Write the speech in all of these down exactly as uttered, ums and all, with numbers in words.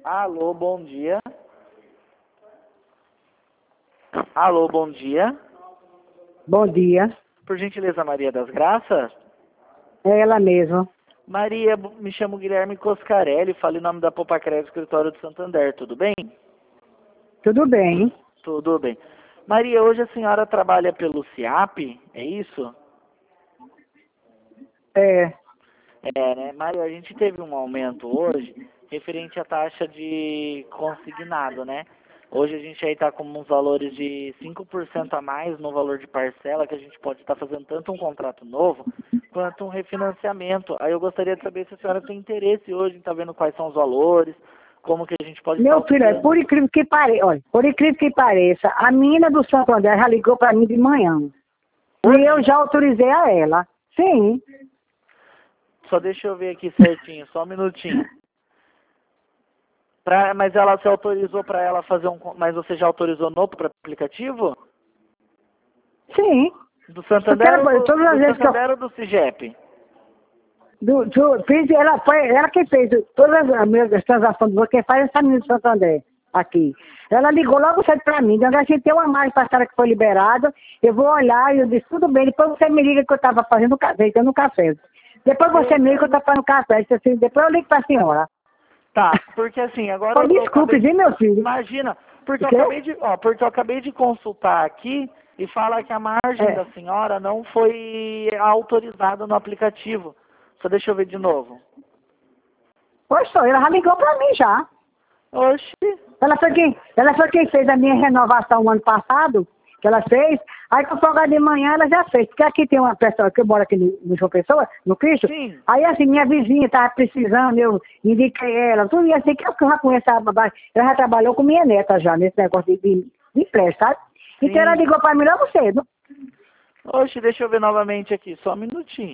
Alô, bom dia. Alô, bom dia. Bom dia. Por gentileza, Maria das Graças? É ela mesma. Maria, me chamo Guilherme Coscarelli, falo em nome da Popacred Escritório de Santander, tudo bem? Tudo bem. Tudo bem. Maria, hoje a senhora trabalha pelo SIAP, é isso? É. É, né? Maria, a gente teve um aumento hoje referente à taxa de consignado, né? Hoje a gente aí está com uns valores de cinco por cento a mais no valor de parcela, que a gente pode estar fazendo tanto um contrato novo quanto um refinanciamento. Aí eu gostaria de saber se a senhora tem interesse hoje em estar vendo quais são os valores, como que a gente pode estar Meu filho, é auxiliando. por incrível que pareça, olha, por incrível que pareça, a menina do Santo André já ligou para mim de manhã. Hoje? E eu já autorizei a ela. Sim. Só deixa eu ver aqui certinho, só um minutinho. Pra, mas ela se autorizou para ela fazer um... Mas você já autorizou no pro aplicativo? Sim. Do Porque Santander, ela, ou do, todas as do vezes que eu... Santander ou do CIGEP? Do, do, fiz, ela, foi ela que fez todas as minhas transações, porque faz essa menina do Santo André aqui. Ela ligou logo cedo para mim, então a gente tem uma margem passada que foi liberada, eu vou olhar e eu disse, tudo bem, depois você me liga que eu estava fazendo café, dando café. Depois você me liga que eu estava fazendo café, eu disse assim, depois eu ligo para a senhora. Tá, porque assim, agora Oh, eu, eu desculpe, acabei de... viu, meu filho? Imagina, porque O eu quê? acabei de, ó, porque eu acabei de consultar aqui e fala que a margem É. da senhora não foi autorizada no aplicativo. Só deixa eu ver de novo. Pois só, ela já ligou para mim já. Oxi. Ela foi, quem, ela foi quem fez a minha renovação o ano passado, que ela fez. Aí com folga de manhã ela já fez. Porque aqui tem uma pessoa que eu moro aqui no, no João Pessoa, no Cristo. Sim. Aí assim, minha vizinha estava precisando, eu indiquei ela, tudo e assim, que eu já conheço a babá. Ela já trabalhou com minha neta já, nesse negócio de, de, de empréstimo, sabe? Sim. Então ela ligou para mim logo cedo. Oxe, deixa eu ver novamente aqui, só um minutinho.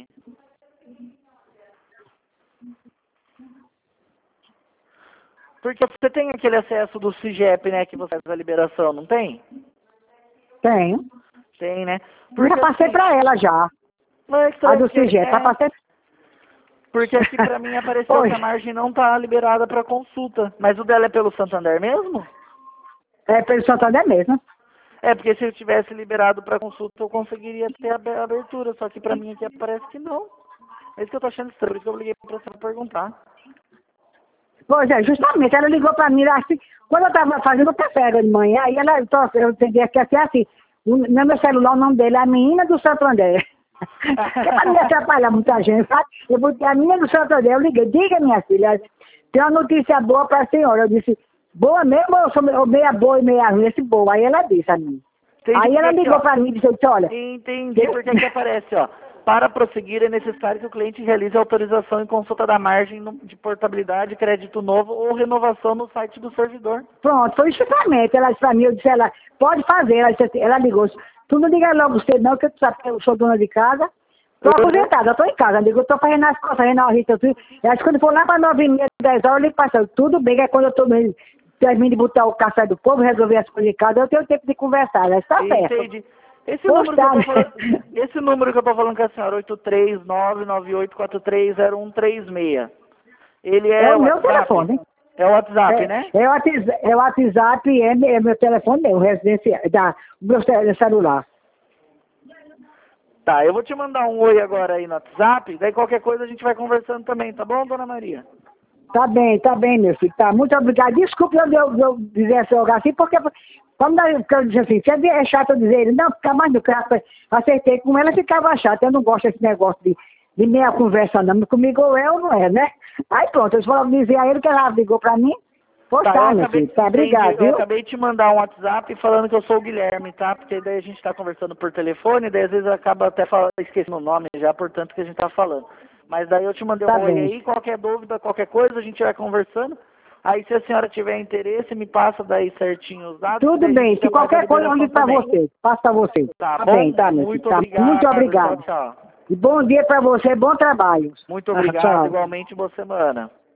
Porque você tem aquele acesso do CIGEP, né, que você faz a liberação, não tem? Tenho. Tem, né? Eu Porque já passei assim, para ela já. não é A estranho, do porque, C G, tá é, passei. porque aqui pra mim apareceu que Oi. a margem não tá liberada para consulta. Mas o dela é pelo Santander mesmo? É pelo Santander mesmo. É, porque se eu tivesse liberado para consulta eu conseguiria ter a abertura, só que pra mim aqui parece que não. É isso que eu tô achando estranho, por isso que eu liguei pra você perguntar. Pois é, justamente, ela ligou para mim, assim, quando eu estava fazendo o café de manhã, aí ela, então, eu entendi que assim, assim, no meu celular o nome dele é a menina do Santo André. Que é para não atrapalhar muita gente, sabe? Eu botei a menina do Santo André, eu liguei, diga minha filha, tem uma notícia boa para a senhora. Eu disse, boa mesmo ou sou ou meia boa e meia ruim? Esse boa. Aí ela disse a mim. Entendi Aí porque ela aqui, ligou ó. para mim e disse, olha, Entendi porque aqui aparece, ó. Para prosseguir, é necessário que o cliente realize a autorização e consulta da margem no- de portabilidade, crédito novo ou renovação no site do servidor. pronto, foi justamente. Ela disse para mim, eu disse, ela, pode fazer. Ela, disse, assim, ela ligou, tu não liga logo você não, que tu sabe que eu sou dona de casa. Tô aposentada, eu tô em casa, amigo, eu tô fazendo as coisas, fazendo a rita, tudo. E aí, quando for lá para nove e meia, dez horas, eu ligo pra senhora, tudo bem, que é quando eu tô mesmo, termino de botar o café do povo, resolver as coisas de casa, eu tenho tempo de conversar, ela está certo. Entendi. Esse Pois número que eu tá, tô né? falando, esse número que eu tô falando com a senhora, oito três nove nove oito quatro três zero um três seis, ele É é o o meu WhatsApp? telefone. É o WhatsApp, É, né? é o WhatsApp, é o WhatsApp, é, é meu telefone, é o residencial, da, o meu ce- celular. Tá, eu vou te mandar um oi agora aí no WhatsApp, daí qualquer coisa a gente vai conversando também, tá bom, dona Maria? Tá bem, tá bem, meu filho, tá, muito obrigado. Desculpe eu, eu, eu dizer esse lugar assim, porque, quando eu disse assim, se é chato eu dizer, não, fica mais do que acertei com ela, ficava chato, eu não gosto desse negócio de, de meia conversa não, comigo ou eu não é, né? Aí pronto, eu vou dizer a ele que ela ligou pra mim, pois Tá, eu tá, meu acabei, filho, tá, entendi, obrigado, eu viu? acabei de te mandar um WhatsApp falando que eu sou o Guilherme, tá? Porque daí a gente tá conversando por telefone, daí às vezes acaba até falando, esquecendo o nome já, portanto que a gente tá falando. Mas daí eu te mandei Tá um oi bem. aí, qualquer dúvida, qualquer coisa, a gente vai conversando. Aí se a senhora tiver interesse, me passa daí certinho os dados, que Tudo daí a bem, gente se já faz a qualquer coisa eu liberação ligo pra também. você, passo pra você. Tá Tá bom? bem, tá, meu filho, Muito tá, muito obrigado, tchau, obrigado. tchau. E bom dia pra você, bom trabalho. Muito Ah, obrigado, tchau. igualmente, boa semana.